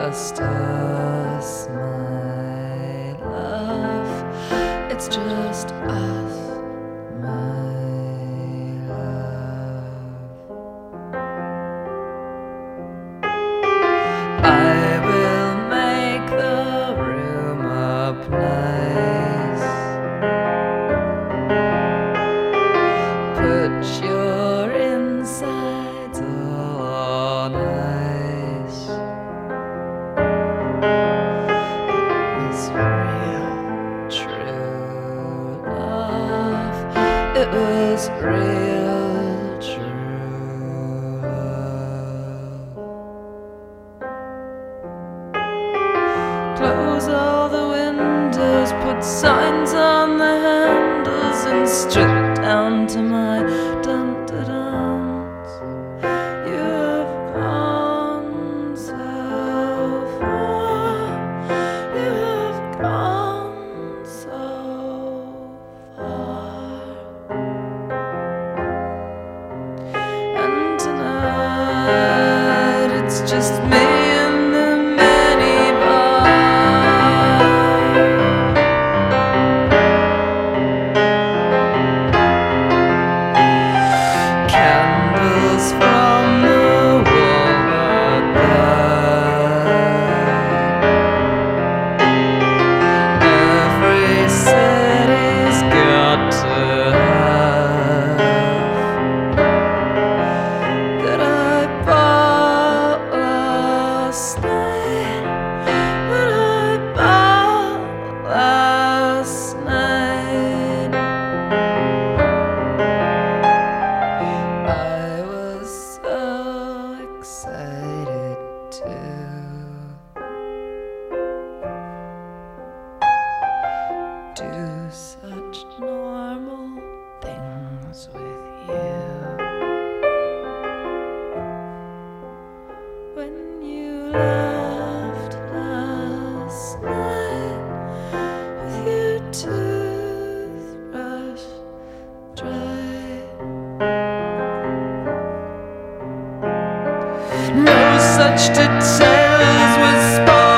just us, my love. It's just us, my love. I will make the room up nice. Put your insides all on ice. It was real true love. Close all the windows, put signs on the handles, and strip down to my dum-da-dums. You have gone so far. You have gone so far. And tonight it's just me in the minibar. Candles from the wall, but every city's got to have that I bought last night, that I bought last night. I was so excited to do such normal things with you. When you left last night with your toothbrush dry. No such details were spoken.